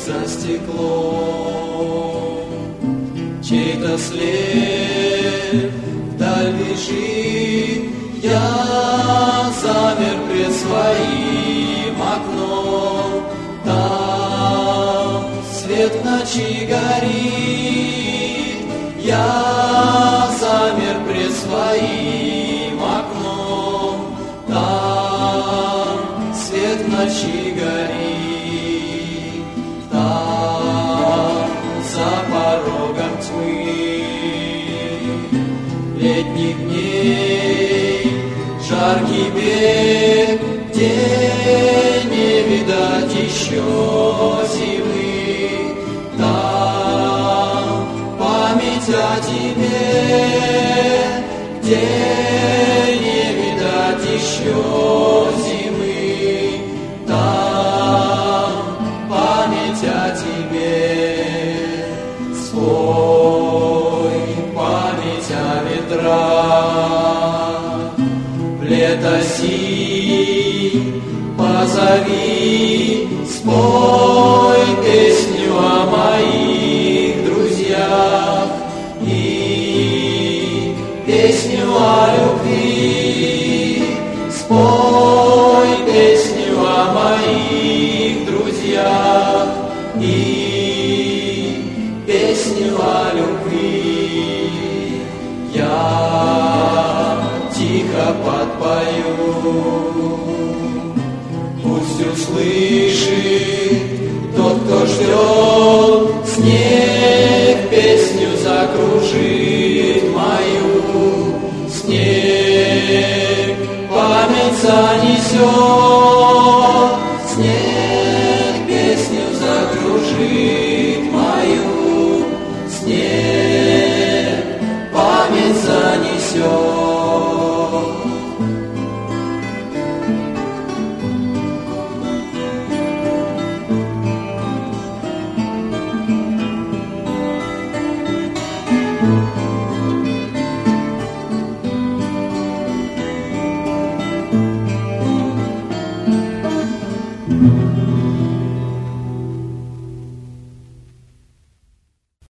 за стеклом. Чей-то след вдаль бежит, я замер пред своим окном. Там свет в ночи горит, я замер пред своим окном. Там свет в ночи горит, там за порогом тьмы летних дней жаркий бег, где не видать еще зимы. Там память о тебе, где не видать еще зимы. Там память о тебе. Спой память о ветрах, в лето синь позови, спой песню о моих друзьях и песню о любви. Спой песню о моих друзьях и песню о любви. Я тихо подпою, пусть услышит тот, кто ждет, снег песню закружит мою. Снег память занесет.